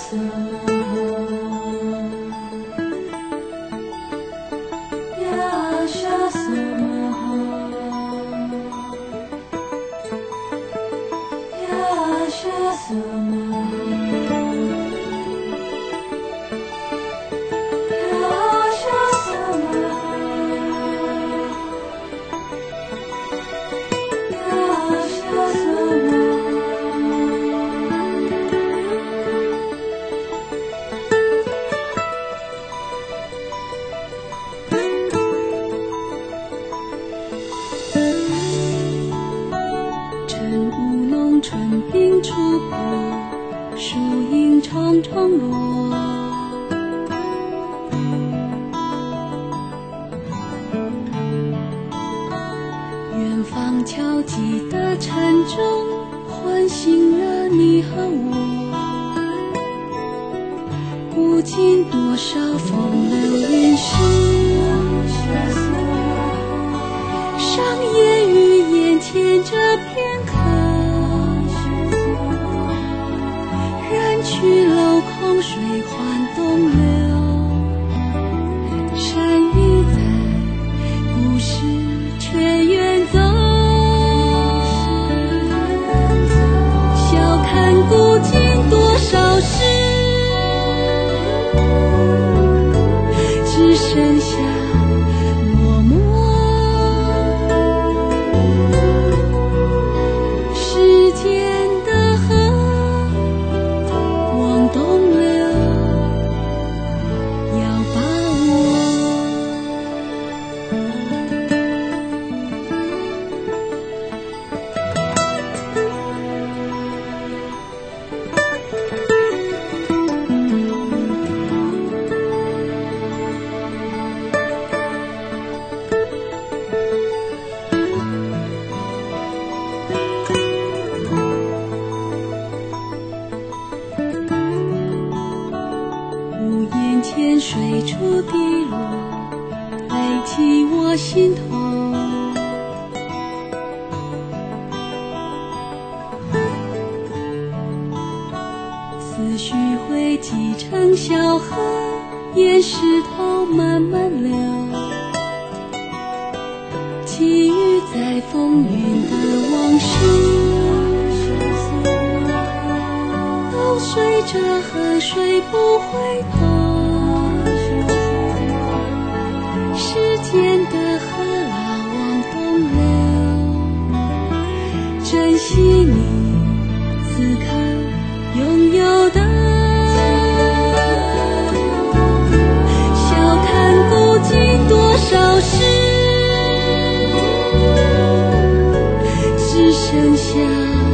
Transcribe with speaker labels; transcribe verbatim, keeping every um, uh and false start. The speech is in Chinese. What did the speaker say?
Speaker 1: 春冰出破，树影长长落。远方敲击的沉重，唤醒了你和我。古今多少风流韵事，上演于眼前这片刻。去镂空水缓东流，山雨在，故事却远走。笑看古今多少事，只剩下落寞。时间的河东流，要把握。眼前水珠滴落，累积我心头。思绪汇集成小河，沿石头慢慢流。寄予在风云的往事，都随着河水不回头。时间的河流往东流，珍惜你此刻拥有的。笑看古今多少事，只剩下